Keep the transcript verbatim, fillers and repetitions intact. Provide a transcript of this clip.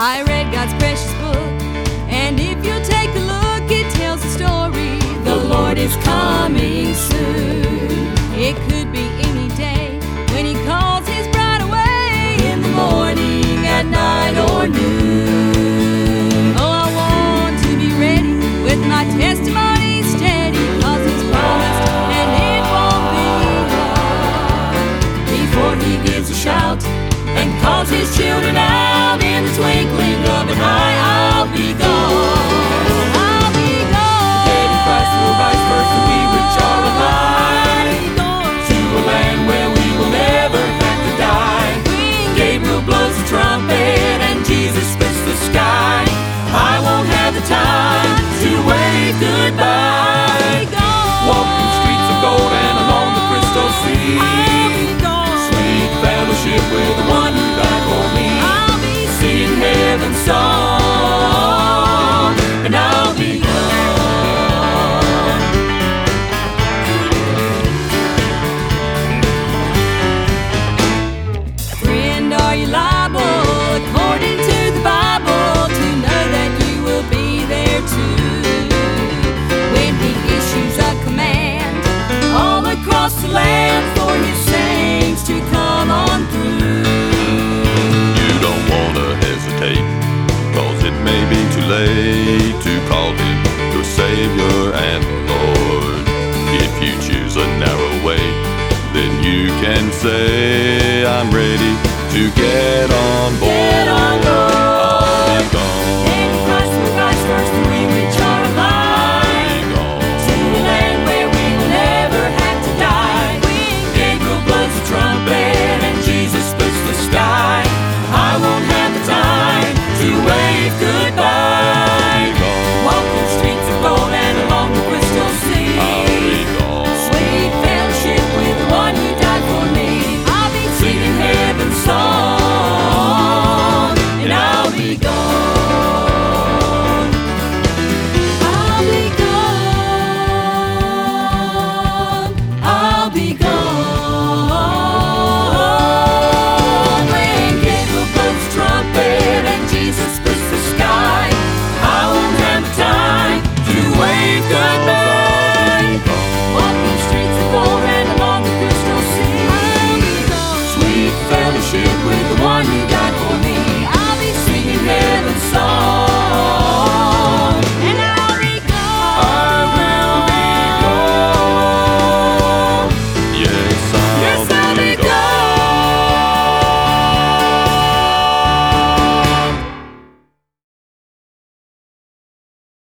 I read God's precious book, and if you'll take a look, it tells the story. The Lord is coming soon. It could be any day when He calls His bride away, in the morning, at night, or noon. Oh, I want to be ready with my testimony steady, 'cause He's promised and it won't be long before He gives a shout and calls His children out. In the twinkling of an eye, I'll be gone. I'll be gone. The dead in Christ will rise first, and we which are alive, to a land where we will never have to die. Gabriel blows the trumpet and Jesus splits the sky. I won't have the time to wave goodbye. Walking streets of gold and along the crystal sea, sweet fellowship with the one who died for me. Sing heaven's song, and I'll be gone. Friend, are you liable, according to the Bible, to know that you will be there too, when He issues a command all across the land for His saints to come on through? You don't wanna hesitate, 'cause it may be too late to call Him your Savior and Lord. If you choose a narrow way, then you can say, I'm ready to get on board. Get on board.